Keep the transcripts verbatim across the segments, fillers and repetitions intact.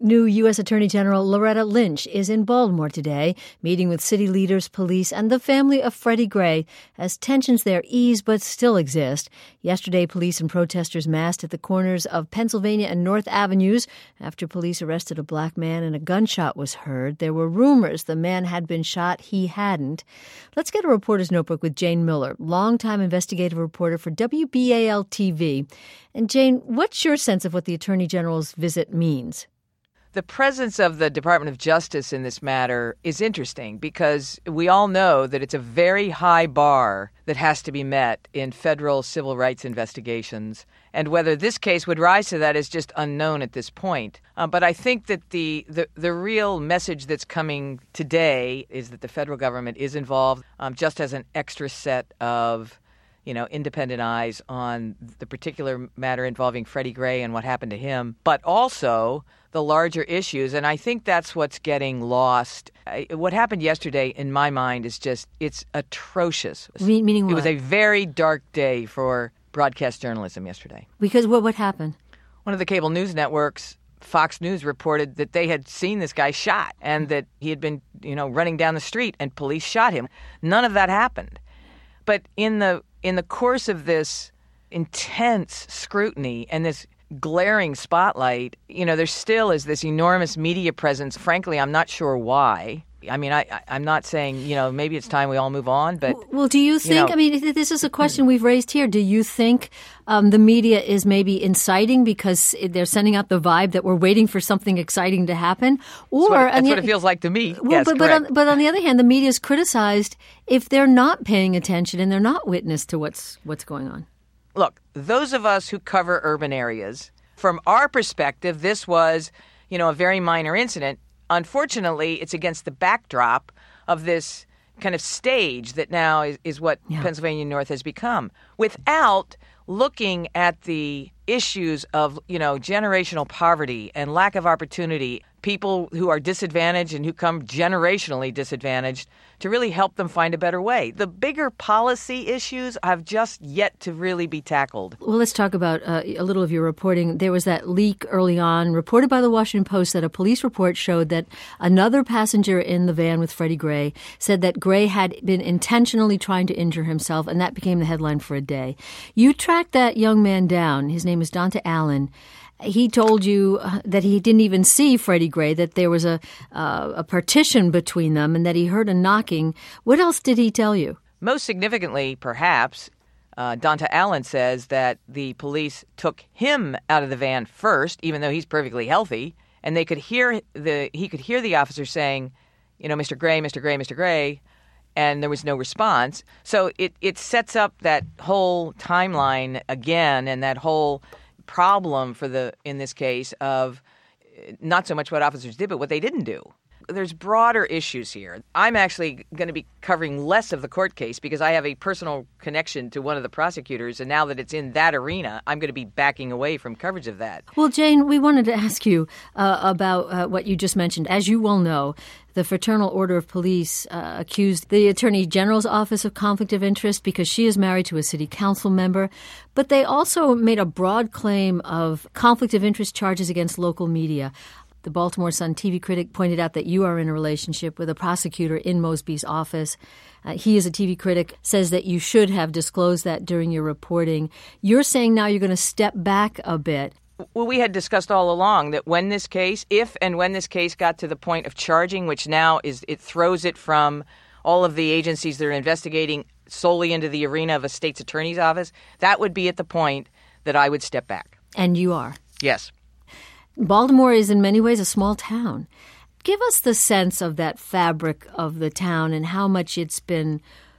New U S Attorney General Loretta Lynch is in Baltimore today, meeting with city leaders, police, and the family of Freddie Gray as tensions there ease but still exist. Yesterday, police and protesters massed at the corners of Pennsylvania and North Avenues after police arrested a black man and a gunshot was heard. There were rumors the man had been shot. He hadn't. Let's get a reporter's notebook with Jane Miller, longtime investigative reporter for W B A L T V. And Jane, what's your sense of what the Attorney General's visit means? The presence of the Department of Justice in this matter is interesting because we all know that it's a very high bar that has to be met in federal civil rights investigations. And whether this case would rise to that is just unknown at this point. Uh, but I think that the, the, the real message that's coming today is that the federal government is involved um, just as an extra set of you know, independent eyes on the particular matter involving Freddie Gray and what happened to him, but also the larger issues. And I think that's what's getting lost. I, what happened yesterday, in my mind, is just, it's atrocious. Me- meaning what? It was a very dark day for broadcast journalism yesterday. Because what, what happened? One of the cable news networks, Fox News, reported that they had seen this guy shot and that he had been, you know, running down the street and police shot him. None of that happened. But in the in the course of this intense scrutiny and this glaring spotlight, you know, there still is this enormous media presence. Frankly, I'm not sure why. I mean, I, I'm not saying, you know, maybe it's time we all move on, but... Well, do you think, you know, I mean, this is a question we've raised here. Do you think um, the media is maybe inciting because they're sending out the vibe that we're waiting for something exciting to happen? Or That's what, that's the, what it feels like to me. Well, yes, but, but, on, but on the other hand, the media is criticized if they're not paying attention and they're not witness to what's what's going on. Look, those of us who cover urban areas, from our perspective, this was, you know, a very minor incident. Unfortunately, it's against the backdrop of this kind of stage that now is, is what yeah. Pennsylvania North has become, without looking at the issues of, you know, generational poverty and lack of opportunity, people who are disadvantaged and who come generationally disadvantaged, to really help them find a better way. The bigger policy issues have just yet to really be tackled. Well, let's talk about uh, a little of your reporting. There was that leak early on, reported by the Washington Post, that a police report showed that another passenger in the van with Freddie Gray said that Gray had been intentionally trying to injure himself, and that became the headline for a day. You tracked that young man down. His name is Donta Allen. He told you that he didn't even see Freddie Gray, that there was a uh, a partition between them and that he heard a knocking. What else did he tell you? Most significantly, perhaps, uh, Donta Allen says that the police took him out of the van first, even though he's perfectly healthy, and they could hear the he could hear the officer saying, you know, Mister Gray, Mister Gray, Mister Gray, and there was no response. So it, it sets up that whole timeline again, and that whole problem for the, in this case, of not so much what officers did, but what they didn't do. There's broader issues here. I'm actually going to be covering less of the court case because I have a personal connection to one of the prosecutors, and now that it's in that arena, I'm going to be backing away from coverage of that. Well, Jane, we wanted to ask you uh, about uh, what you just mentioned. As you well know, the Fraternal Order of Police uh, accused the Attorney General's Office of conflict of interest because she is married to a city council member. But they also made a broad claim of conflict of interest charges against local media. The Baltimore Sun T V critic pointed out that you are in a relationship with a prosecutor in Mosby's office. Uh, he is a T V critic, says that you should have disclosed that during your reporting. You're saying now you're going to step back a bit. Well, we had discussed all along that when this case, if and when this case got to the point of charging, which now is, it throws it from all of the agencies that are investigating solely into the arena of a state's attorney's office, that would be at the point that I would step back. And you are? Yes. Baltimore is in many ways a small town. Give us the sense of that fabric of the town and how much it's been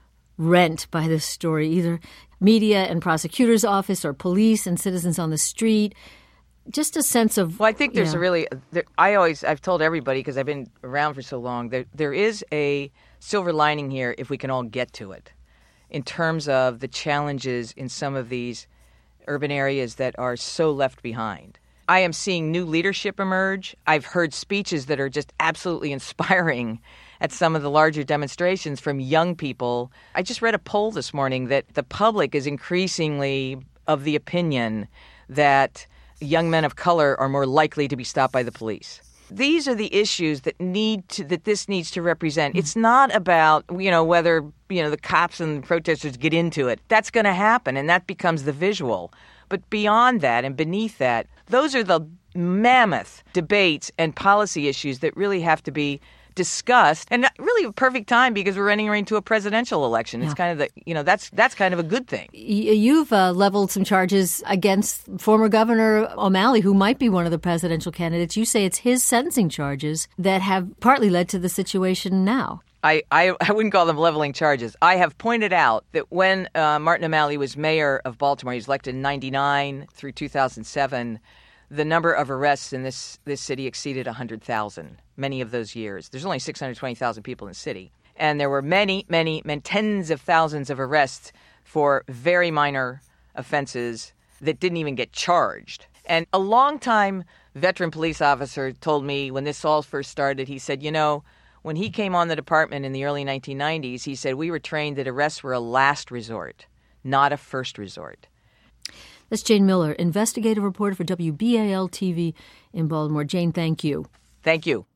rent by this story, either media and prosecutor's office or police and citizens on the street. Just a sense of... Well, I think there's yeah. a really... There, I always... I've told everybody, because I've been around for so long, there there is a silver lining here if we can all get to it, in terms of the challenges in some of these urban areas that are so left behind. I am seeing new leadership emerge. I've heard speeches that are just absolutely inspiring at some of the larger demonstrations from young people. I just read a poll this morning that the public is increasingly of the opinion that young men of color are more likely to be stopped by the police. These are the issues that need to, that this needs to represent. It's not about, you know, whether, you know, the cops and the protesters get into it. That's going to happen, and that becomes the visual. But beyond that and beneath that, those are the mammoth debates and policy issues that really have to be discussed, and really a perfect time because we're running into a presidential election. It's yeah. kind of the, you know, that's that's kind of a good thing. You've uh, leveled some charges against former Governor O'Malley, who might be one of the presidential candidates. You say it's his sentencing charges that have partly led to the situation now. I, I, I wouldn't call them leveling charges. I have pointed out that when uh, Martin O'Malley was mayor of Baltimore, he was elected in ninety-nine through two thousand seven, the number of arrests in this, this city exceeded one hundred thousand. Many of those years. There's only six hundred twenty thousand people in the city. And there were many, many, many tens of thousands of arrests for very minor offenses that didn't even get charged. And a longtime veteran police officer told me when this all first started, he said, you know, when he came on the department in the early nineteen nineties, he said, we were trained that arrests were a last resort, not a first resort. That's Jane Miller, investigative reporter for W B A L T V in Baltimore. Jane, thank you. Thank you.